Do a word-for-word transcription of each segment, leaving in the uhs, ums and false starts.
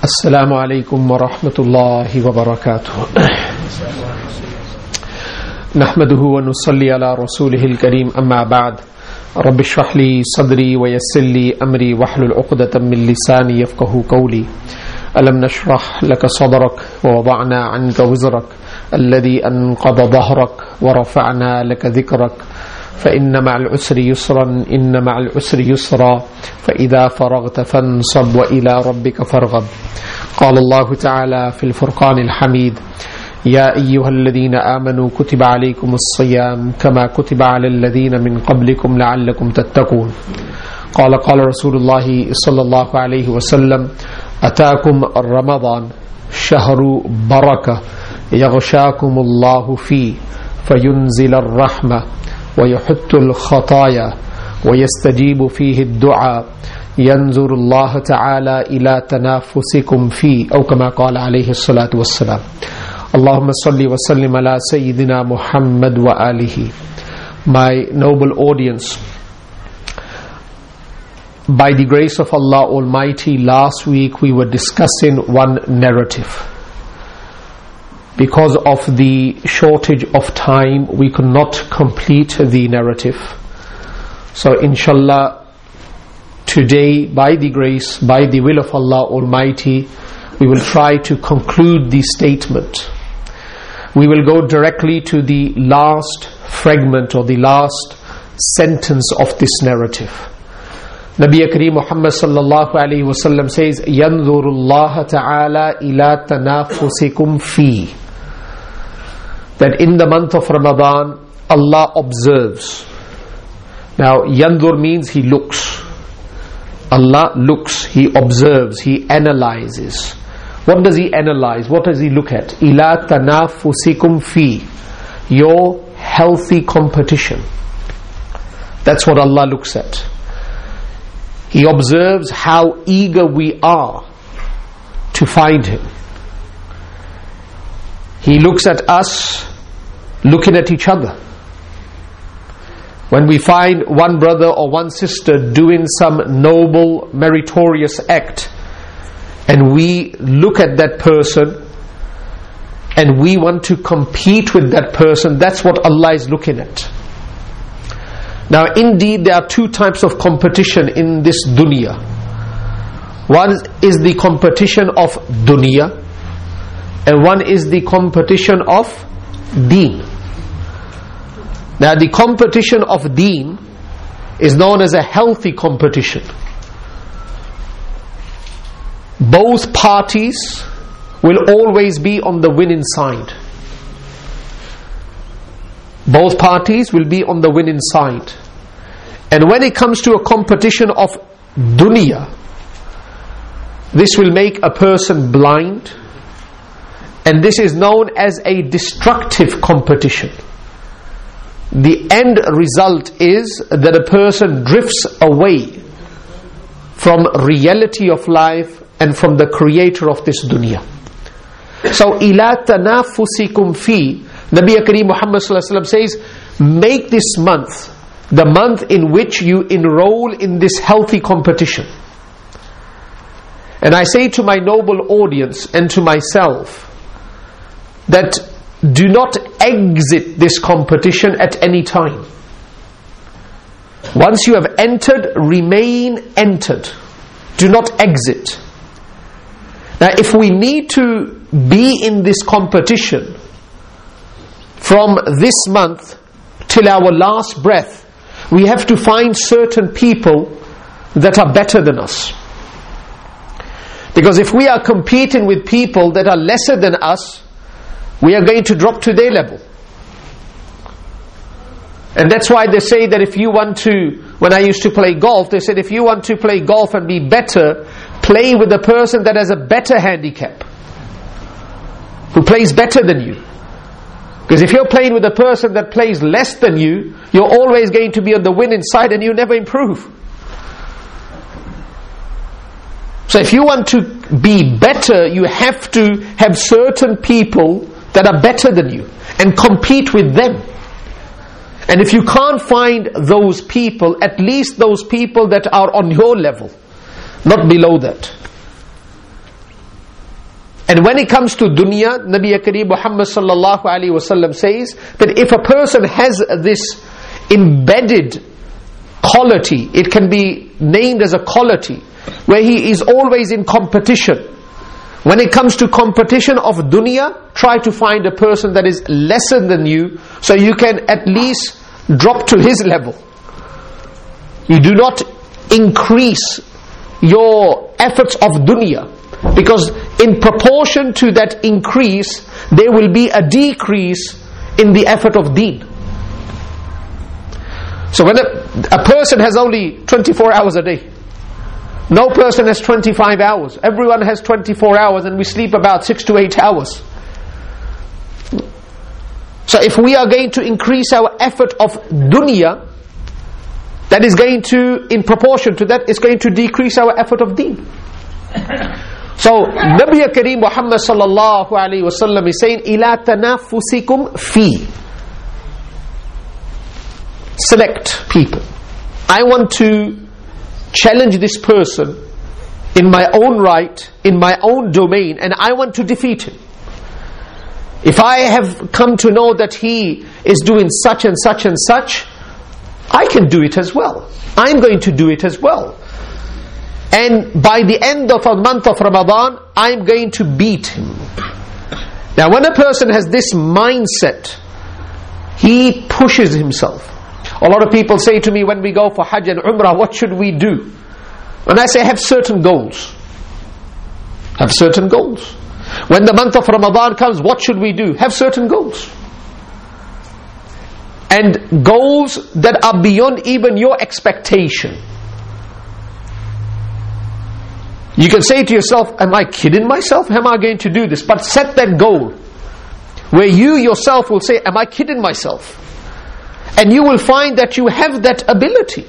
السلام عليكم ورحمة الله وبركاته نحمده ونصلي على رسوله الكريم أما بعد رب اشرح لي صدري ويسر لي أمري واحلل عقدة من لساني يفقهوا قولي ألم نشرح لك صدرك ووضعنا عنك وزرك الذي أنقض ظهرك ورفعنا لك ذكرك فإن مع العسر يسرا إن مع العسر يسرا فإذا فرغت فانصب وإلى ربك فارغب قال الله تعالى في الفرقان الحميد يا أيها الذين آمنوا كتب عليكم الصيام كما كتب على الذين من قبلكم لعلكم تتقون قال قال رسول الله صلى الله عليه وسلم أتاكم رمضان شهر بركة يغشاكم الله فيه فينزل الرحمة ويحط الخطايا ويستجيب فيه الدعاء ينظر الله تعالى إلى تنافسكم فيه أو كما قال عليه الصلاة والسلام اللهم صل وسلم على سيدنا Muhammad wa alihi. My noble audience, by the grace of Allah Almighty, last week we were discussing one narrative. Because of the shortage of time, we could not complete the narrative. So inshallah, today, by the grace, by the will of Allah Almighty, we will try to conclude the statement. We will go directly to the last fragment or the last sentence of this narrative. Nabi Kareem Muhammad sallallahu alayhi wa sallam says, يَنْظُرُ اللَّهَ تَعَالَى إِلَى تَنَافُسِكُمْ فِيهِ. That in the month of Ramadan, Allah observes. Now, yandur means He looks. Allah looks, He observes, He analyzes. What does He analyze? What does He look at? إِلَى تَنَافُسِكُمْ فِي. Your healthy competition. That's what Allah looks at. He observes how eager we are to find Him. He looks at us looking at each other. When we find one brother or one sister doing some noble, meritorious act, and we look at that person and we want to compete with that person, that's what Allah is looking at. Now indeed there are two types of competition in this dunya. One is the competition of dunya, and one is the competition of deen. Now the competition of deen is known as a healthy competition. Both parties will always be on the winning side. Both parties will be on the winning side. And when it comes to a competition of dunya, this will make a person blind, and this is known as a destructive competition. The end result is that a person drifts away from reality of life and from the creator of this dunya. So, إِلَى تَنَافُسِكُمْ فِي, Nabi Kareem Muhammad sallallahu alaihi wasallam says, make this month the month in which you enroll in this healthy competition. And I say to my noble audience and to myself that do not exit this competition at any time. Once you have entered, remain entered. Do not exit. Now if we need to be in this competition from this month till our last breath, we have to find certain people that are better than us. Because if we are competing with people that are lesser than us, we are going to drop to their level. And that's why they say that if you want to, when I used to play golf, they said if you want to play golf and be better, play with a person that has a better handicap, who plays better than you. Because if you're playing with a person that plays less than you, you're always going to be on the winning side and you never improve. So if you want to be better, you have to have certain people that are better than you and compete with them. And if you can't find those people, at least those people that are on your level, not below that. And when it comes to dunya, Nabi Kareem Muhammad sallallahu alaihi wasallam says that if a person has this embedded quality, it can be named as a quality, where he is always in competition. When it comes to competition of dunya, try to find a person that is lesser than you, so you can at least drop to his level. You do not increase your efforts of dunya, because in proportion to that increase, there will be a decrease in the effort of deen. So when a, a person has only twenty-four hours a day, no person has twenty-five hours, everyone has twenty-four hours, and we sleep about six to eight hours. So if we are going to increase our effort of dunya, that is going to, in proportion to that, is going to decrease our effort of deen. So Nabi Kareem Muhammad sallallahu alaihi wasallam is saying, "Ila tanafusikum fi." Select people. I want to challenge this person in my own right, in my own domain, and I want to defeat him. If I have come to know that he is doing such and such and such, I can do it as well. I'm going to do it as well. And by the end of a month of Ramadan, I'm going to beat him. Now when a person has this mindset, he pushes himself. A lot of people say to me when we go for Hajj and Umrah, what should we do? And I say, have certain goals. Have certain goals. When the month of Ramadan comes, what should we do? Have certain goals. And goals that are beyond even your expectation. You can say to yourself, am I kidding myself? How am I going to do this? But set that goal where you yourself will say, am I kidding myself? And you will find that you have that ability.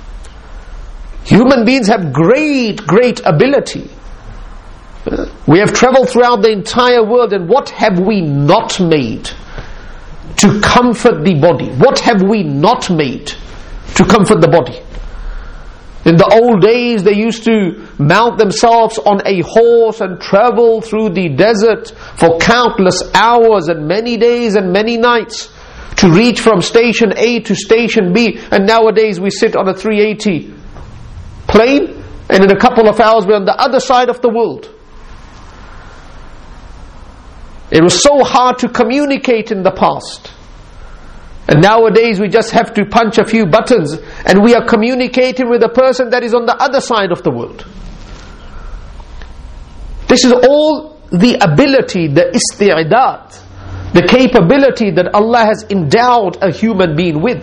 Human beings have great, great ability. We have traveled throughout the entire world, and what have we not made to comfort the body? What have we not made to comfort the body? In the old days, they used to mount themselves on a horse and travel through the desert for countless hours and many days and many nights to reach from station A to station B. And nowadays we sit on a three eighty plane, and in a couple of hours we're on the other side of the world. It was so hard to communicate in the past. And nowadays we just have to punch a few buttons and we are communicating with a person that is on the other side of the world. This is all the ability, the isti'adat, the capability that Allah has endowed a human being with.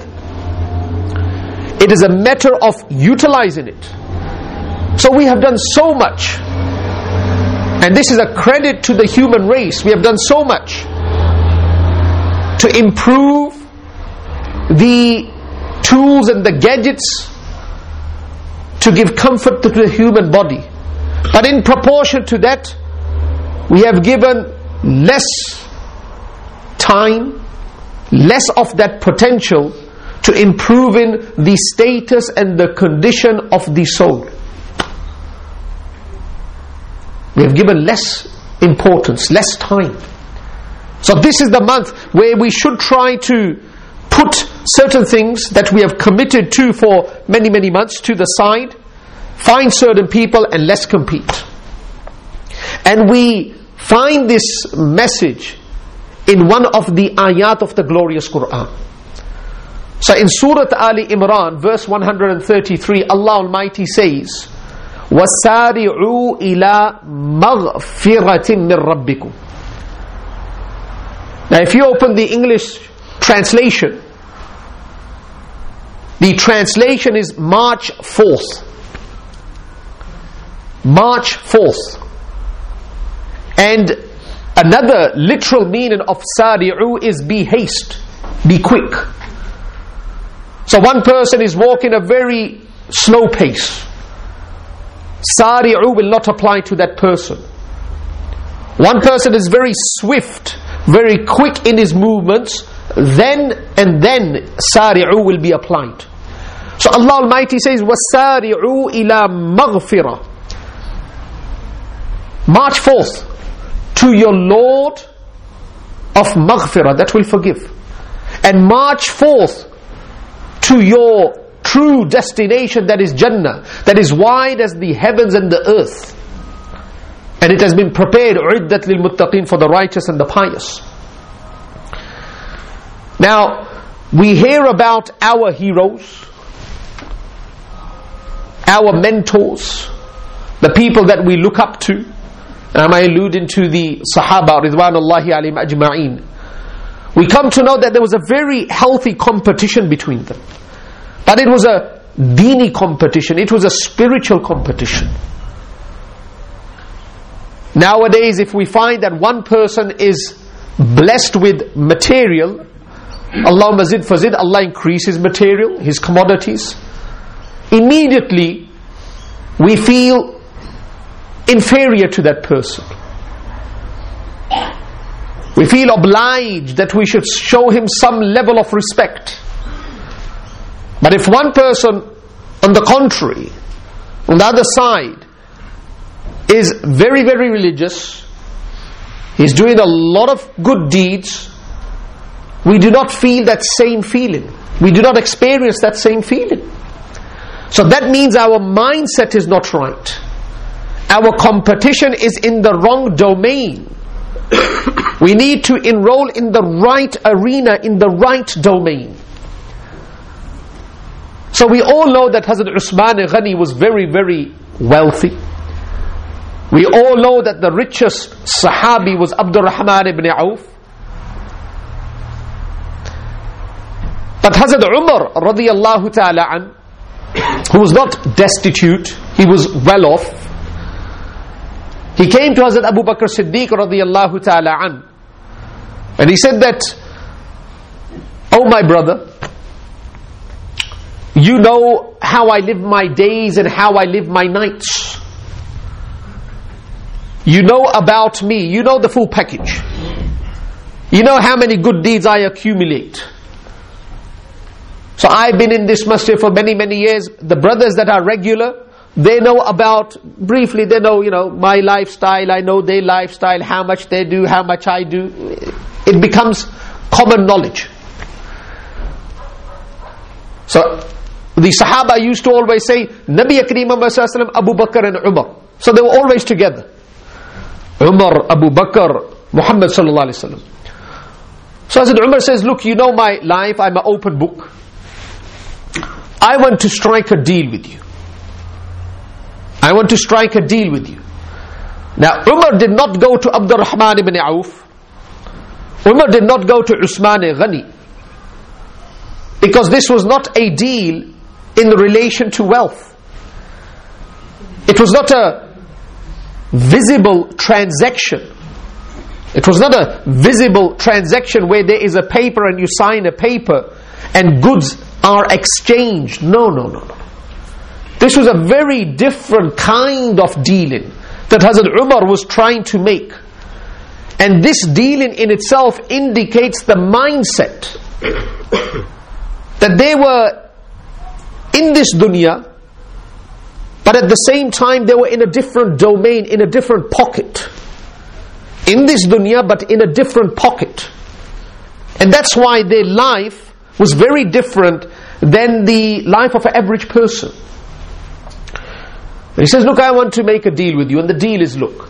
It is a matter of utilizing it. So we have done so much. And this is a credit to the human race. We have done so much to improve the tools and the gadgets to give comfort to the human body. But in proportion to that, we have given less time, less of that potential to improving the status and the condition of the soul. We have given less importance, less time. So this is the month where we should try to put certain things that we have committed to for many, many months to the side, find certain people and let's compete. And we find this message in one of the ayat of the glorious Quran. So in Surah Ali Imran, verse one hundred thirty-three, Allah Almighty says, وَسَارِعُوا إِلَى مَغْفِرَةٍ مِّن رَبِّكُمْ. Now if you open the English translation, the translation is March fourth. March fourth. And another literal meaning of sari'u is be haste, be quick. So one person is walking a very slow pace. Sari'u will not apply to that person. One person is very swift, very quick in his movements, then and then sari'u will be applied. So Allah Almighty says, وَسَارِعُوا إِلَى مَغْفِرَةٍ. March fourth to your Lord of maghfirah, that will forgive. And march forth to your true destination, that is Jannah, that is wide as the heavens and the earth. And it has been prepared, uiddat lil muttaqin, for the righteous and the pious. Now, we hear about our heroes, our mentors, the people that we look up to. Am I alluding to the Sahaba, Ridwanullahi alayhim ajma'een? We come to know that there was a very healthy competition between them. But it was a dini competition, it was a spiritual competition. Nowadays, if we find that one person is blessed with material, Allahumma zid fazid, Allah increases material, his commodities, immediately we feel inferior to that person. We feel obliged that we should show him some level of respect. But if one person, on the contrary, on the other side, is very, very religious, he's doing a lot of good deeds, we do not feel that same feeling. We do not experience that same feeling. So that means our mindset is not right. Our competition is in the wrong domain. We need to enroll in the right arena, in the right domain. So we all know that Hazrat Usman Ghani was very, very wealthy. We all know that the richest Sahabi was Abdul Rahman ibn Auf. But Hazrat Umar radiyallahu ta'ala an, who was not destitute, he was well off. He came to Hazrat Abu Bakr Siddiq radiyallahu ta'ala an, and he said that, "Oh my brother, you know how I live my days and how I live my nights. You know about me, you know the full package. You know how many good deeds I accumulate. So I've been in this masjid for many, many years. The brothers that are regular, they know about, briefly, they know, you know, my lifestyle, I know their lifestyle, how much they do, how much I do. It becomes common knowledge." So the Sahaba used to always say, Nabi Kareem Muhammad sallallahu alaihi wasallam, Abu Bakr and Umar. So they were always together. Umar, Abu Bakr, Muhammad sallallahu alaihi wasallam. So Hazrat Umar says, "Look, you know my life, I'm an open book. I want to strike a deal with you. I want to strike a deal with you." Now Umar did not go to Abdul Rahman ibn Auf. Umar did not go to Usman Ghani, because this was not a deal in relation to wealth. It was not a visible transaction. It was not a visible transaction where there is a paper and you sign a paper and goods are exchanged. No, no, no, no. This was a very different kind of dealing that Hazrat Umar was trying to make. And this dealing in itself indicates the mindset that they were in this dunya, but at the same time they were in a different domain, in a different pocket. In this dunya, but in a different pocket. And that's why their life was very different than the life of an average person. And he says, "Look, I want to make a deal with you." And the deal is, look,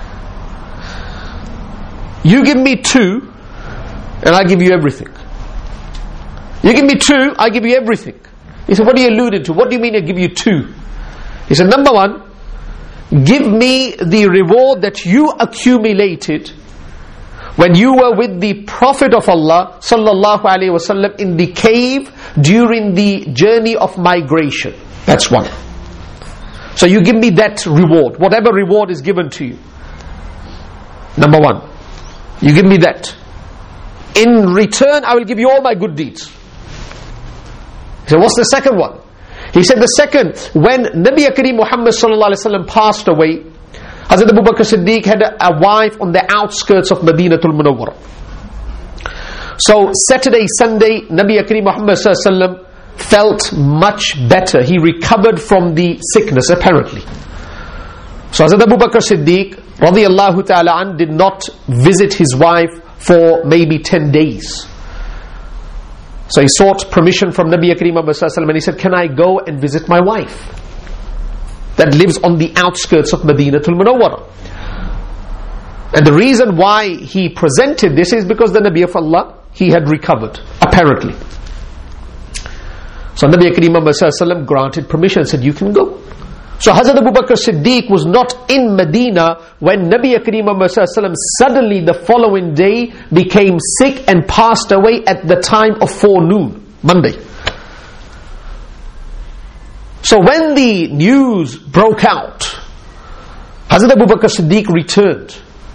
you give me two and I give you everything. You give me two, I give you everything. He said, "What are you alluding to? What do you mean I give you two?" He said, "Number one, give me the reward that you accumulated when you were with the Prophet of Allah sallallahu alaihi wasallam in the cave during the journey of migration." That's one. So you give me that reward, whatever reward is given to you. Number one, you give me that. In return, I will give you all my good deeds. He said, "What's the second one?" He said, "The second, when Nabi Kareem Muhammad sallallahu alaihi wasallam passed away, Hazrat Abu Bakr Siddiq had a, a wife on the outskirts of Madinatul Munawwara. So Saturday, Sunday, Nabi Kareem Muhammad sallallahu alaihi wasallam felt much better. He recovered from the sickness, apparently. So Hazrat Abu Bakr Siddiq radiyallahu ta'ala an did not visit his wife for maybe ten days. So he sought permission from Nabi Kareem Muhammad sallallahu alaihi wasallam and he said, can I go and visit my wife that lives on the outskirts of Madinatul Munawwara? And the reason why he presented this is because the Nabi of Allah, he had recovered, apparently. So Nabi Kareem Muhammad sallallahu alaihi wasallam granted permission and said, you can go. So Hazrat Abu Bakr Siddiq was not in Medina when Nabi Kareem Muhammad sallallahu alaihi wasallam suddenly the following day became sick and passed away at the time of forenoon, Monday. So when the news broke out, Hazrat Abu Bakr Siddiq returned.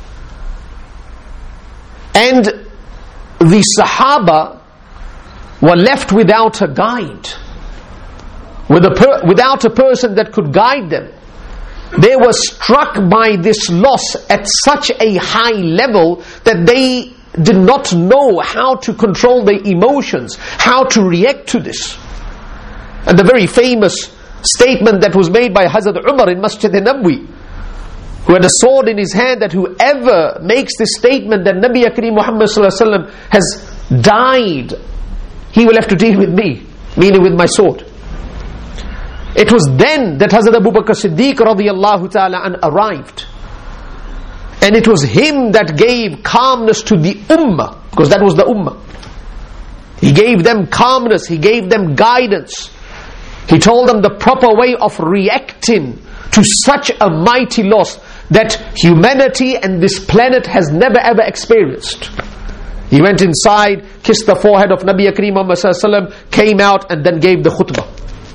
And the Sahaba were left without a guide, with a per, without a person that could guide them. They were struck by this loss at such a high level that they did not know how to control their emotions, how to react to this. And the very famous statement that was made by Hazrat Umar in Masjid al-Nabwi, who had a sword in his hand, that whoever makes this statement that Nabi Kareem Muhammad sallallahu alaihi wasallam has died, he will have to deal with me, meaning with my sword. It was then that Hazrat Abu Bakr Siddiq radiyallahu ta'ala an arrived. And it was him that gave calmness to the ummah, because that was the ummah. He gave them calmness, he gave them guidance. He told them the proper way of reacting to such a mighty loss that humanity and this planet has never ever experienced. He went inside, kissed the forehead of Nabi Kareem Muhammad sallallahu alaihi wasallam, came out and then gave the khutbah.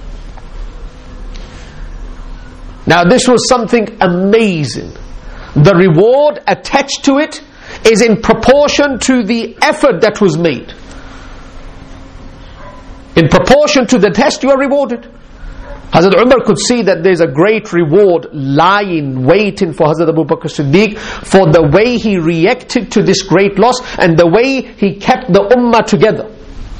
Now this was something amazing. The reward attached to it is in proportion to the effort that was made. In proportion to the test, you are rewarded. Hazrat Umar could see that there's a great reward lying, waiting for Hazrat Abu Bakr Siddiq for the way he reacted to this great loss and the way he kept the ummah together.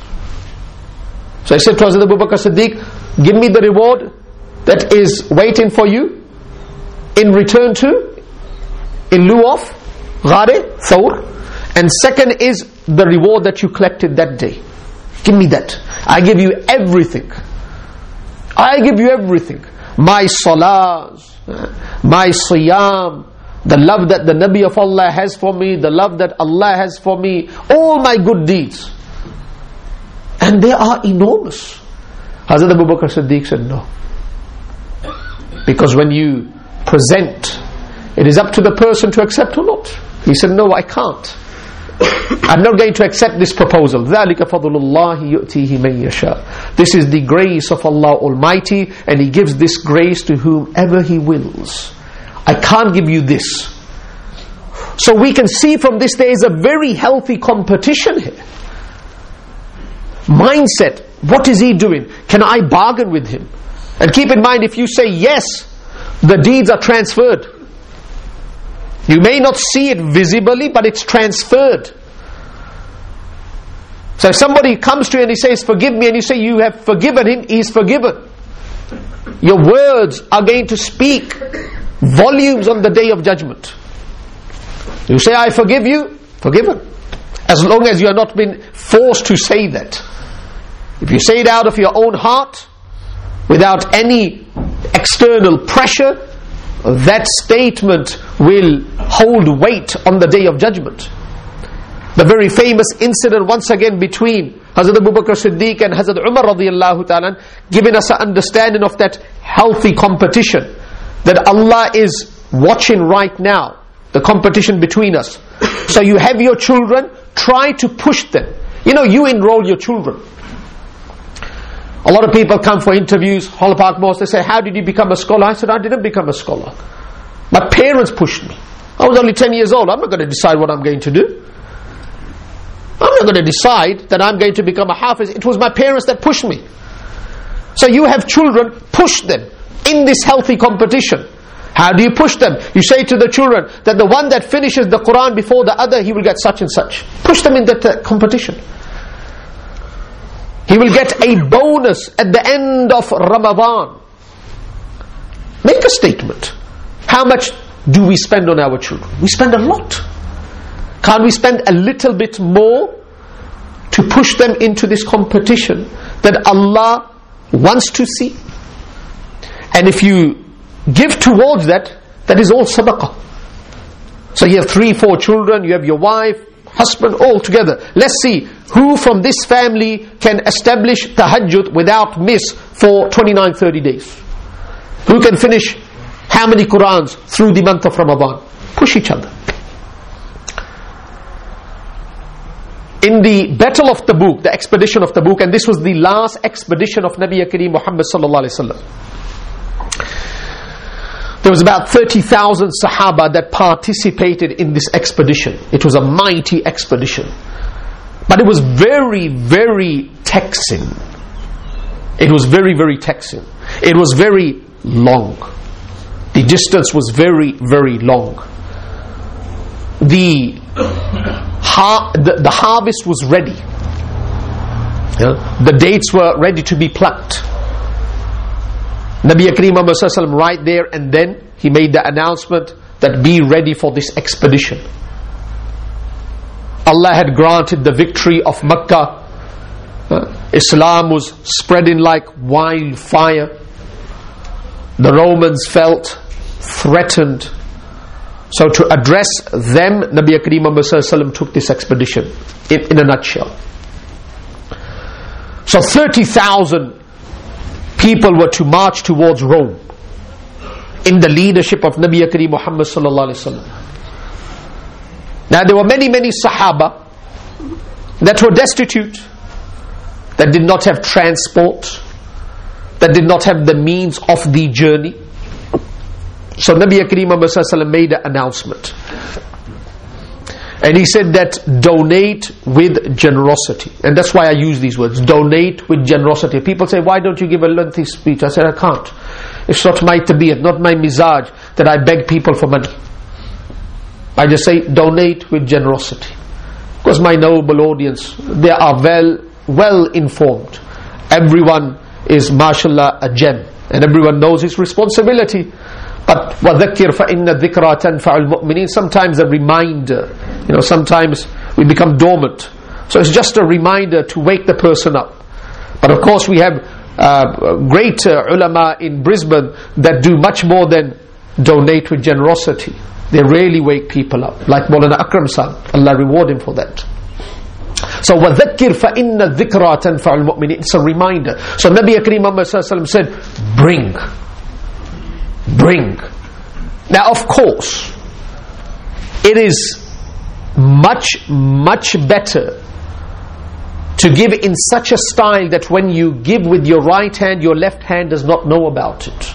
So I said to Hazrat Abu Bakr Siddiq, give me the reward that is waiting for you in return to, in lieu of Ghare Thawr, and second is the reward that you collected that day. Give me that. I give you everything. I give you everything. My salahs, my siyam, the love that the Nabi of Allah has for me, the love that Allah has for me, all my good deeds. And they are enormous. Hazrat Abu Bakr Siddiq said no. Because when you present, it is up to the person to accept or not. He said, no, I can't. I'm not going to accept this proposal. ذَلِكَ فَضْلُ اللَّهِ يُؤْتِيهِ مَنْ يَشَاءُ. This is the grace of Allah Almighty, and He gives this grace to whomever He wills. I can't give you this. So we can see from this there is a very healthy competition here. Mindset. What is he doing? Can I bargain with him? And keep in mind, if you say yes, the deeds are transferred. You may not see it visibly, but it's transferred. So if somebody comes to you and he says, forgive me, and you say you have forgiven him, he is forgiven. Your words are going to speak volumes on the day of judgment. You say, I forgive you, forgiven. As long as you are not been forced to say that. If you say it out of your own heart, without any external pressure, that statement will hold weight on the day of judgment. The very famous incident once again between Hazrat Abu Bakr Siddiq and Hazrat Umar radiyallahu ta'ala, giving us an understanding of that healthy competition, that Allah is watching right now, the competition between us. So you have your children, try to push them. You know, you enroll your children. A lot of people come for interviews, Hall Park Mosque, they say, how did you become a scholar? I said, I didn't become a scholar. My parents pushed me. I was only ten years old. I'm not going to decide what I'm going to do. I'm not going to decide that I'm going to become a hafiz. It was my parents that pushed me. So you have children, push them in this healthy competition. How do you push them? You say to the children that the one that finishes the Quran before the other, he will get such and such. Push them in that uh, competition. He will get a bonus at the end of Ramadan. Make a statement. How much do we spend on our children? We spend a lot. Can't we spend a little bit more to push them into this competition that Allah wants to see? And if you give towards that, that is all sadaqah. So you have three, four children, you have your wife, husband, all together. Let's see who from this family can establish tahajjud without miss for twenty-nine, thirty days. Who can finish how many Qurans through the month of Ramadan? Push each other. In the Battle of Tabuk, the expedition of Tabuk, and this was the last expedition of Nabi Kareem Muhammad sallallahu alaihi wasallam. There was about thirty thousand Sahaba that participated in this expedition. It was a mighty expedition. But it was very, very taxing. It was very, very taxing. It was very long. The distance was very, very long. The, ha- the, the harvest was ready. Yeah? The dates were ready to be plucked. Nabi Kareem Muhammad sallallahu alaihi wasallam right there and then he made the announcement that be ready for this expedition. Allah had granted the victory of Makkah. Uh, Islam was spreading like wildfire. The Romans felt threatened. So to address them, Nabi Kareem Muhammad sallallahu alaihi wasallam took this expedition in, in a nutshell. So thirty thousand people were to march towards Rome in the leadership of Nabi Kareem Muhammad sallallahu alaihi wasallam. Now there were many many Sahaba that were destitute, that did not have transport, that did not have the means of the journey. So Nabi Kareem Muhammad sallallahu alaihi wasallam made an announcement, and he said that donate with generosity. And that's why I use these words, donate with generosity. People say, why don't you give a lengthy speech? I said, I can't. It's not my tabiat, not my mizaj that I beg people for money. I just say, donate with generosity. Because my noble audience, they are well, well informed. Everyone is, mashallah, a gem. And everyone knows his responsibility. But وَذَكِّرْ فَإِنَّ الذِّكْرَى تَنْفَعُ الْمُؤْمِنِينَ. Sometimes a reminder, you know, sometimes we become dormant. So it's just a reminder to wake the person up. But of course we have uh, great uh, ulama in Brisbane that do much more than donate with generosity. They really wake people up. Like Maulana Akram Sahib, Allah reward him for that. So وَذَكِّرْ فَإِنَّ الذِّكْرَى تَنْفَعُ الْمُؤْمِنِينَ. It's a reminder. So Nabi Kareem Muhammad sallallahu alaihi wasallam said, bring. Bring. Now of course, it is much, much better to give in such a style that when you give with your right hand, your left hand does not know about it.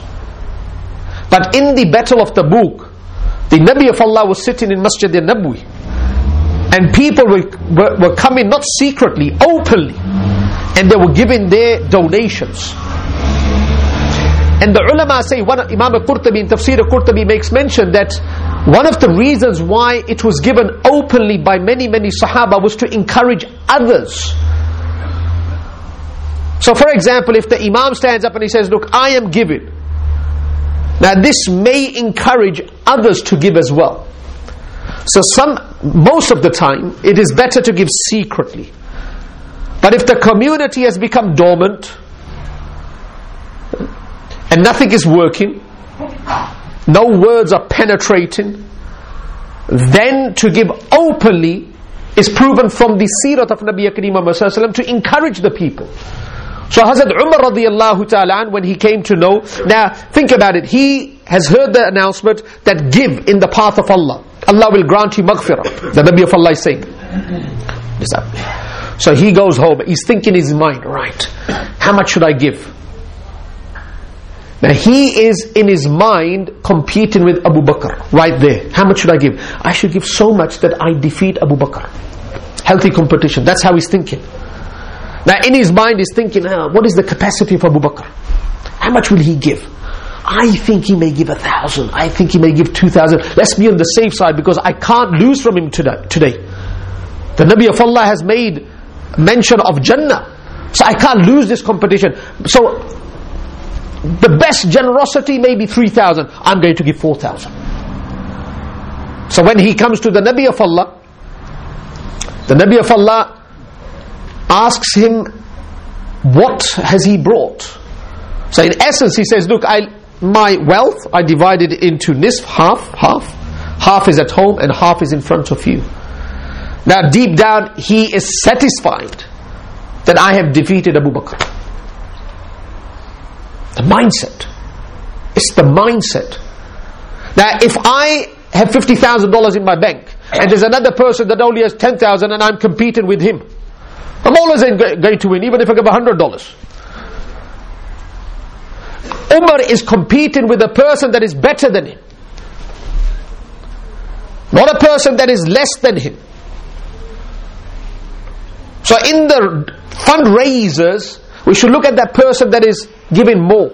But in the Battle of Tabuk, the Nabi of Allah was sitting in Masjid al-Nabwi, and people were, were, were coming not secretly, openly, and they were giving their donations. And the ulama say, one Imam al-Qurtubi in Tafsir al-Qurtubi makes mention that one of the reasons why it was given openly by many many Sahaba was to encourage others. So for example, if the Imam stands up and he says, look, I am giving, now this may encourage others to give as well. So some, most of the time, it is better to give secretly. But if the community has become dormant, and nothing is working, no words are penetrating, then to give openly is proven from the seerat of Nabi Kareem Muhammad sallallahu alaihi wasallam to encourage the people. So Hazrat Umar radiallahu ta'ala, when he came to know, now think about it, he has heard the announcement that give in the path of Allah, Allah will grant you maghfirah. The Nabi of Allah is saying. So he goes home, he's thinking in his mind, right, how much should I give? Now he is in his mind competing with Abu Bakr right there. How much should I give? I should give so much that I defeat Abu Bakr. Healthy competition. That's how he's thinking. Now in his mind he's thinking, ah, what is the capacity of Abu Bakr? How much will he give? I think he may give a thousand. I think he may give two thousand. Let's be on the safe side because I can't lose from him today. today. The Nabi of Allah has made mention of Jannah. So I can't lose this competition. So the best generosity may be three thousand. I'm going to give four thousand. So when he comes to the Nabi of Allah, the Nabi of Allah asks him, what has he brought? So in essence he says, look, I, my wealth, I divided it into nisf, half, half. Half is at home and half is in front of you. Now deep down he is satisfied that I have defeated Abu Bakr. The mindset. It's the mindset. Now if I have fifty thousand dollars in my bank and there's another person that only has ten thousand and I'm competing with him, I'm always going to win, even if I give one hundred dollars. Umar is competing with a person that is better than him, not a person that is less than him. So in the fundraisers, we should look at that person that is giving more.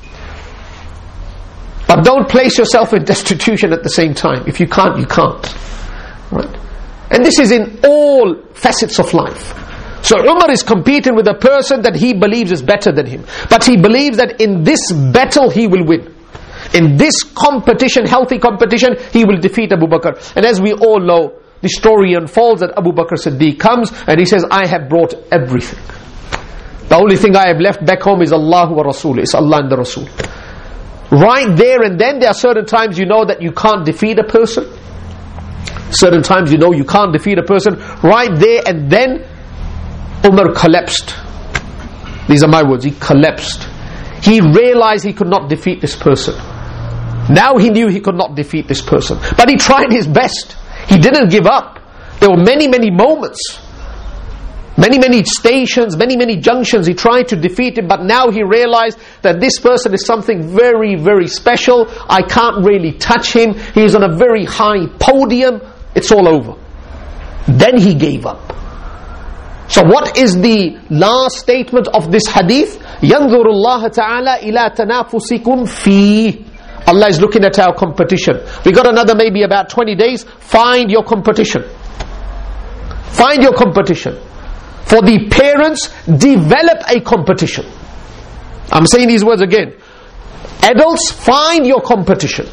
But don't place yourself in destitution at the same time. If you can't, you can't. Right? And this is in all facets of life. So Umar is competing with a person that he believes is better than him. But he believes that in this battle he will win. In this competition, healthy competition, he will defeat Abu Bakr. And as we all know, the story unfolds that Abu Bakr Siddiq comes and he says, I have brought everything. The only thing I have left back home is Allah wa Rasul. It's Allah and the Rasul. Right there and then, there are certain times you know that you can't defeat a person. Certain times you know you can't defeat a person. Right there and then, Umar collapsed. These are my words. He collapsed. He realized he could not defeat this person. Now he knew he could not defeat this person. But he tried his best. He didn't give up. There were many, many moments. Many, many stations, many, many junctions he tried to defeat him, but now he realized that this person is something very, very special. I can't really touch him. He is on a very high podium. It's all over. Then he gave up. So what is the last statement of this hadith? يَنْظُرُ اللَّهَ تَعَالَى إِلَىٰ تَنَافُسِكُمْ فِي. Allah is looking at our competition. We got another maybe about twenty days. Find your competition. Find your competition. For the parents, develop a competition. I'm saying these words again. Adults, find your competition.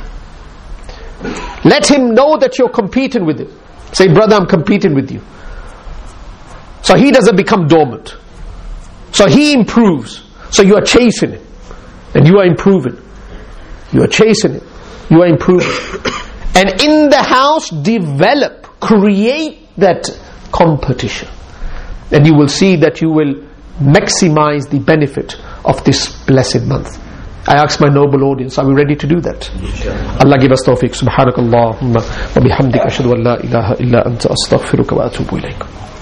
Let him know that you're competing with him. Say, brother, I'm competing with you. So he doesn't become dormant. So he improves. So you are chasing him. And you are improving. You are chasing him. You are improving. And in the house, develop, create that competition. And you will see that you will maximize the benefit of this blessed month. I ask my noble audience, are we ready to do that? Allah give us tawfiq. Subhanakallahumma wa bihamdika ashhadu an la ilaha illa anta astaghfiruka wa atubu ilayk.